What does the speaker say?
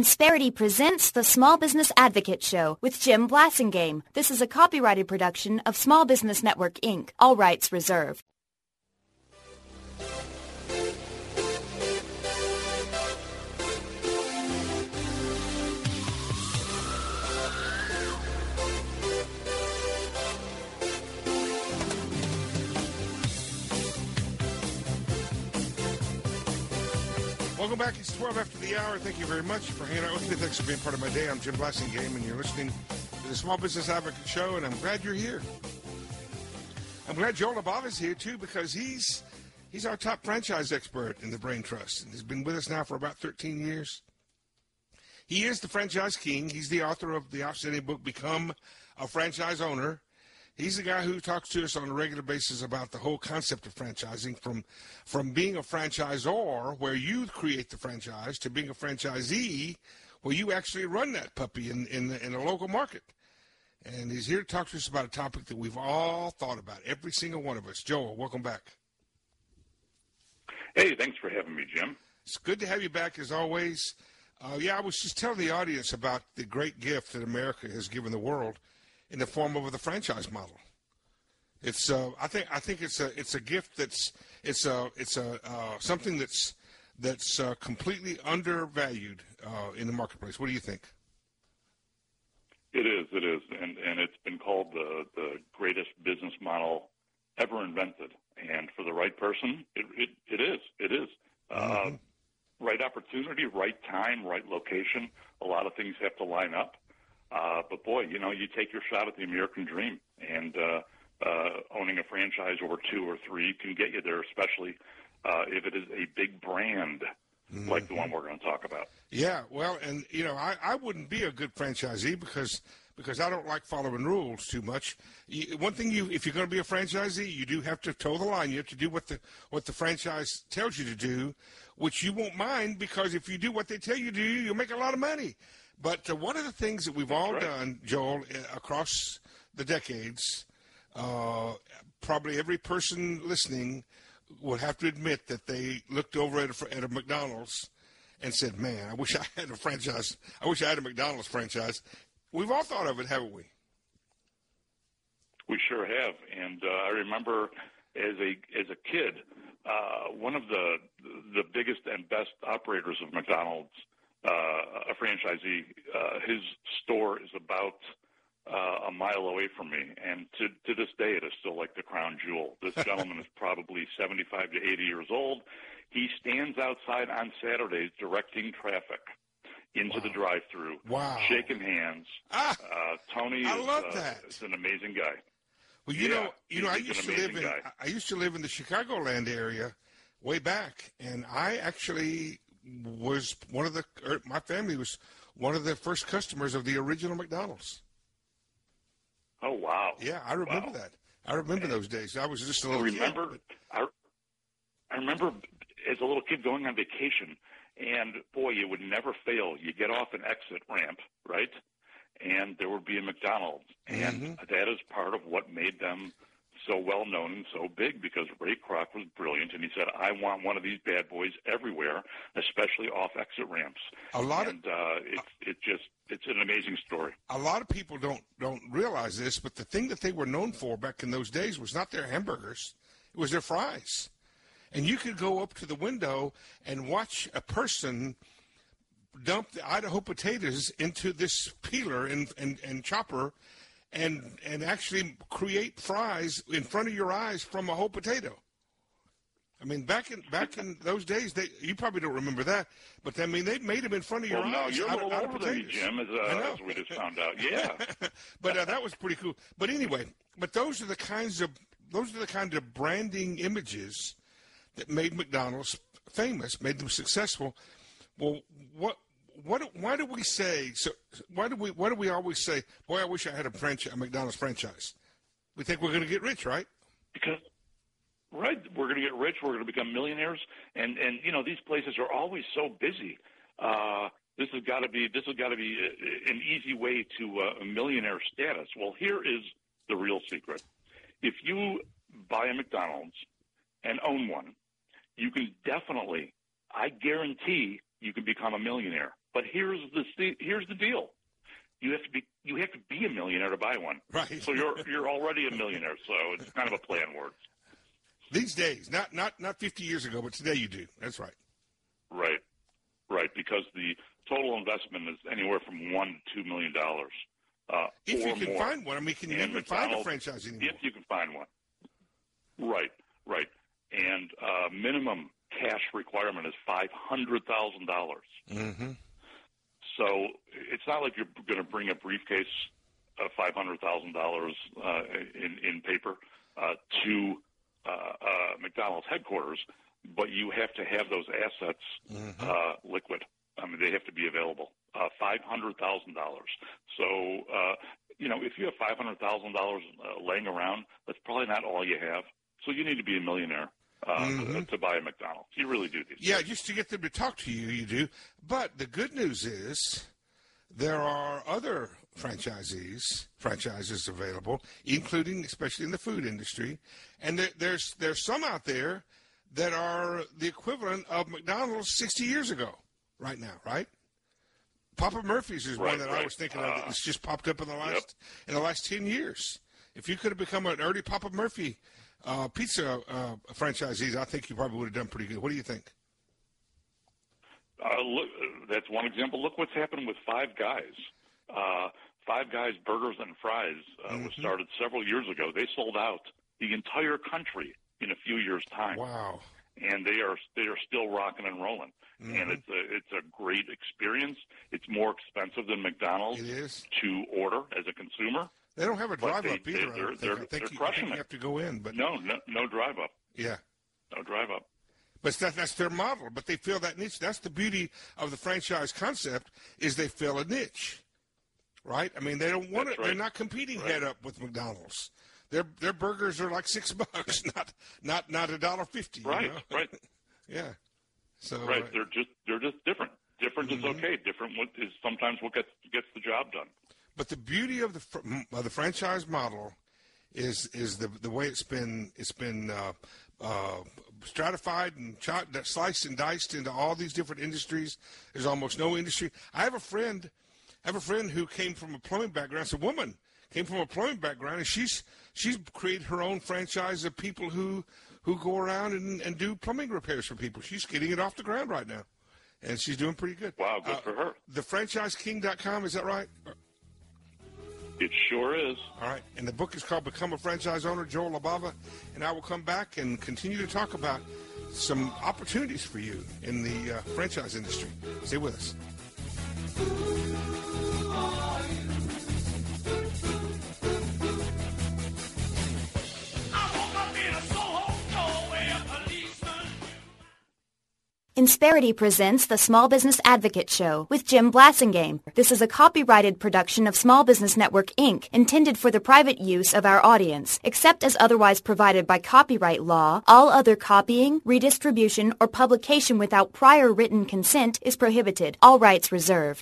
Insperity presents the Small Business Advocate Show with Jim Blasingame. This is a copyrighted production of Small Business Network, Inc., all rights reserved. Welcome back. It's 12 after the hour. Thank you very much for hanging out with me. Thanks for being part of my day. I'm Jim Blasingame, and you're listening to the Small Business Advocate Show, and I'm glad you're here. I'm glad Joel Above is here, too, because he's our top franchise expert in the Brain Trust, and he's been with us now for about 13 years. He is the franchise king. He's the author of the outstanding book, Become a Franchise Owner. He's the guy who talks to us on a regular basis about the whole concept of franchising, from being a franchisor, where you create the franchise, to being a franchisee, where you actually run that puppy in a local market. And he's here to talk to us about a topic that we've all thought about, every single one of us. Joel, welcome back. Hey, thanks for having me, Jim. It's good to have you back, as always. I was just telling the audience about the great gift that America has given the world in the form of the franchise model. It's I think it's a gift that's something that's completely undervalued in the marketplace. What do you think? It is, and it's been called the greatest business model ever invented. And for the right person, it is. Mm-hmm. Right opportunity, right time, right location. A lot of things have to line up. But boy, you take your shot at the American dream, and owning a franchise or two or three can get you there, especially if it is a big brand like the one we're going to talk about. Yeah, well, and I wouldn't be a good franchisee because I don't like following rules too much. One thing, if you're going to be a franchisee, you do have to toe the line. You have to do what the franchise tells you to do, which you won't mind, because if you do what they tell you to do, you'll make a lot of money. But one of the things that we've all done, Joel, across the decades, probably every person listening would have to admit that they looked over at a McDonald's and said, man, I wish I had a franchise. I wish I had a McDonald's franchise. We've all thought of it, haven't we? We sure have. And I remember as a kid, one of the biggest and best operators of McDonald's, a franchisee, his store is about a mile away from me, and to this day it is still like the crown jewel. This gentleman is probably 75 to 80 years old. He stands outside on Saturdays directing traffic into the drive-thru, shaking hands. Tony is an amazing guy. Well, I used to live in the Chicagoland area way back, and I actually was my family was one of the first customers of the original McDonald's. Oh, wow. Yeah, I remember that. I remember those days. I was just a little kid. I remember as a little kid going on vacation, and boy, you would never fail. You get off an exit ramp, right? And there would be a McDonald's. And that is part of what made them so well known and so big, because Ray Kroc was brilliant, and he said, I want one of these bad boys everywhere, especially off exit ramps. It's an amazing story. A lot of people don't realize this, but the thing that they were known for back in those days was not their hamburgers, it was their fries. And you could go up to the window and watch a person dump the Idaho potatoes into this peeler and chopper and actually create fries in front of your eyes from a whole potato. I mean, back in those days, you probably don't remember that, but I mean, they made them in front of your eyes. No, you're a little older than me, Jim, as we just found out. Yeah, but that was pretty cool. But anyway, those are the kinds of branding images that made McDonald's famous, made them successful. Well, why do we say so? Why do we always say, boy, I wish I had a McDonald's franchise? We think we're going to get rich, right? Because we're going to get rich, we're going to become millionaires, and these places are always so busy. This has got to be an easy way to a millionaire status. Well, here is the real secret. If you buy a McDonald's and own one, you can definitely, I guarantee, you can become a millionaire. But here's the deal. You have to be a millionaire to buy one. Right. So you're already a millionaire. So it's kind of a play on words. These days, not 50 years ago, but today you do. That's right. Right. Because the total investment is anywhere from $1 to $2 million. If you can more. find one, I mean, can you even find a franchise anymore? If you can find one. Right. And minimum cash requirement is $500,000. Mm-hmm. So it's not like you're going to bring a briefcase of $500,000 in paper to McDonald's headquarters, but you have to have those assets liquid. I mean, they have to be available. $500,000. So, if you have $500,000 laying around, that's probably not all you have. So you need to be a millionaire to buy a McDonald's. You really do. Yeah, just to get them to talk to you, you do. But the good news is there are other franchises available, including especially in the food industry. And there's some out there that are the equivalent of McDonald's 60 years ago right now, right? Papa Murphy's is one that I was thinking of that's just popped up in the last 10 years. If you could have become an early Papa Murphy pizza franchisees, I think you probably would have done pretty good. What do you think? Look, that's one example. Look what's happened with Five Guys. Five Guys Burgers and Fries was started several years ago. They sold out the entire country in a few years' time. Wow. And they are still rocking and rolling. And it's a great experience. It's more expensive than McDonald's to order as a consumer. They don't have a drive-up either. They're crushing it. You have to go in. But no drive-up. Yeah. No drive-up. But that's their model. But they fill that niche. That's the beauty of the franchise concept is they fill a niche, right? I mean, they don't want it. Right. They're not competing head up with McDonald's. Their burgers are like $6, not $1.50. Right. Right. Yeah. So they're just different. Different is okay. Different is sometimes what gets the job done. But the beauty of the franchise model is the way it's been stratified and sliced and diced into all these different industries. There's almost no industry. I have a friend who came from a plumbing background. It's a woman came from a plumbing background, and she's created her own franchise of people who go around and do plumbing repairs for people. She's getting it off the ground right now, and she's doing pretty good. Wow, good for her. TheFranchiseKing.com, is that right? It sure is. All right, and the book is called Become a Franchise Owner, Joel LaBava, and I will come back and continue to talk about some opportunities for you in the franchise industry. Stay with us. Insperity presents the Small Business Advocate Show with Jim Blasingame. This is a copyrighted production of Small Business Network, Inc., intended for the private use of our audience. Except as otherwise provided by copyright law, all other copying, redistribution, or publication without prior written consent is prohibited. All rights reserved.